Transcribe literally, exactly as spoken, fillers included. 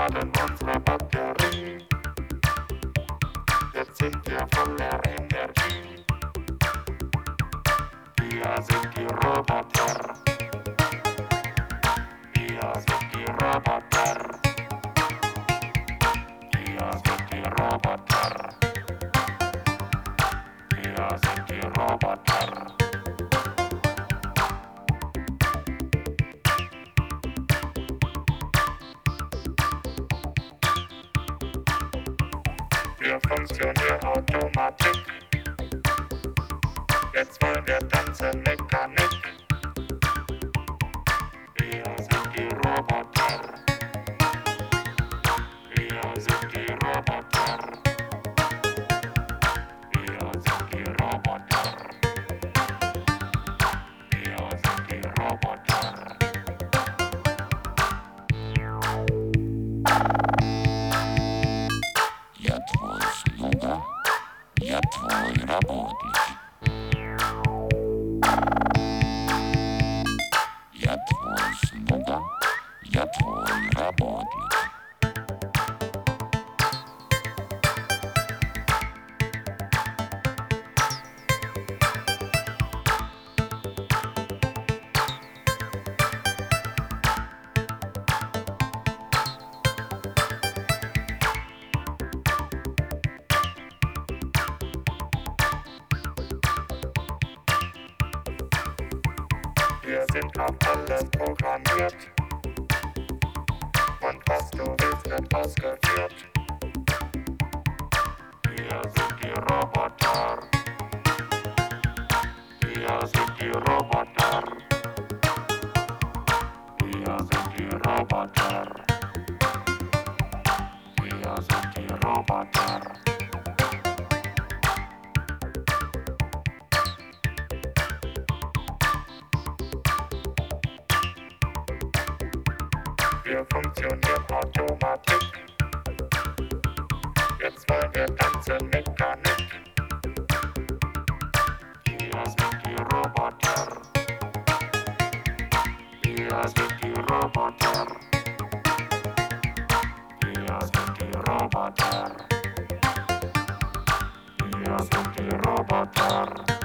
laden unsere Batterie. Jetzt sind wir voller Energie. Wir sind die Roboter. Wir sind die Roboter. Wir sind die Roboter. Wir sind die Roboter. Wir funktionieren Automatik. Jetzt wollen wir tanzen Mechanik. Wir sind die Roboter. Wir sind die Roboter. Wir sind die Roboter. Wir sind die Roboter. Я твой слуга, я твой работник. Я твой слуга, я твой работник. Wir sind auf alles programmiert. Und was du willst, wird ausgeführt. Wir sind die Roboter. Wir sind die Roboter. Wir sind die Roboter. Wir sind die Roboter. Wir funktionieren Automatik. Jetzt wollen wir tanzen Mechanik. Wir sind die Roboter. Wir sind die Roboter. Wir sind die Roboter. Wir sind die Roboter.